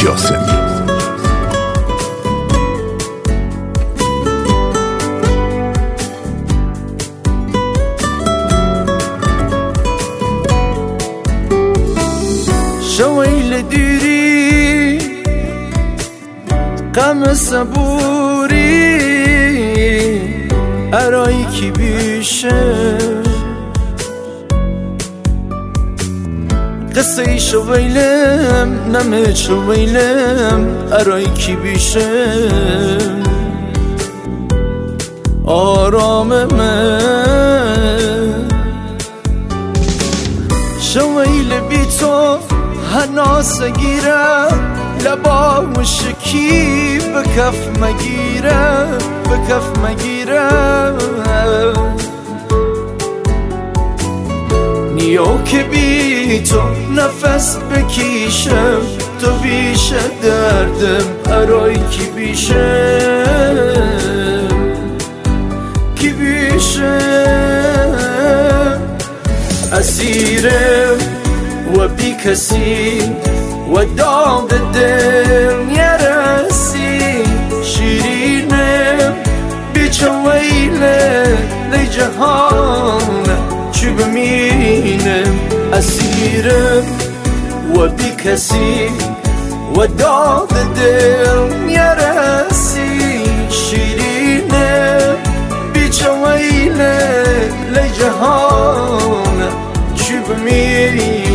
جاسمی. شویل دیری غم صبوری ارایی کی بیشه قصه ای شویلم نمه شویلم ارایی کی بیشه آرام من شویل بی تو هناس گیرم لبا مشکی به کف مگیرم به کف مگیرم نیو که بی تو نفس بکیشم تو بیش دردم ارای کی بیشه کی بیشه اسیرم و بی کسی و دام دل نرسی شیرینم بیچه ویله لی جهان چی بمینم اسیرم و بی کسی و دام دل نرسی شیرینم بیچه ویله لی جهان چی بمینم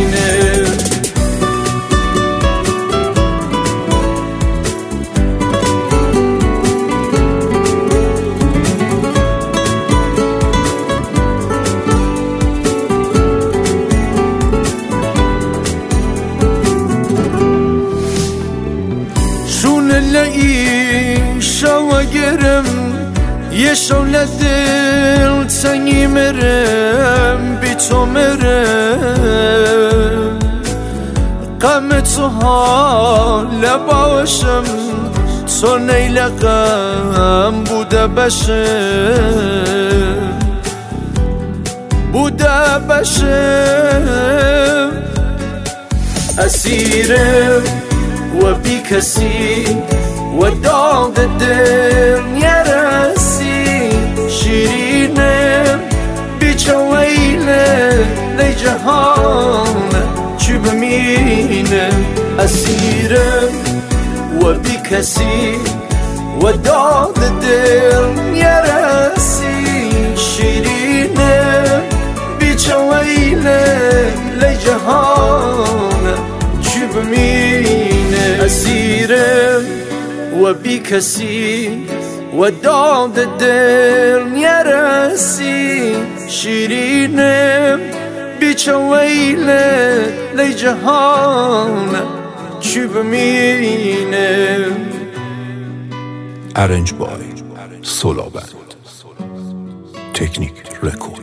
لئی شوگرم یه شوله دل تنگی مرم بی تو مرم غم تو حال باشم تو نیل غم بوده بشه بوده بشه اسیرم و بی کسی و داغ دل نرسی شیرینم بیچه ویله لی جهان چی بمینم اسیرم و بی کسی و داغ دل نرسی شیرینم بیچه ویله لی جهان چی بمینم اسیرم و بی کسی و داد دل نرسی شیرینم بیچه ویله لی جهان چی بمینم. ارنج بای سولابند تکنیک رکورد.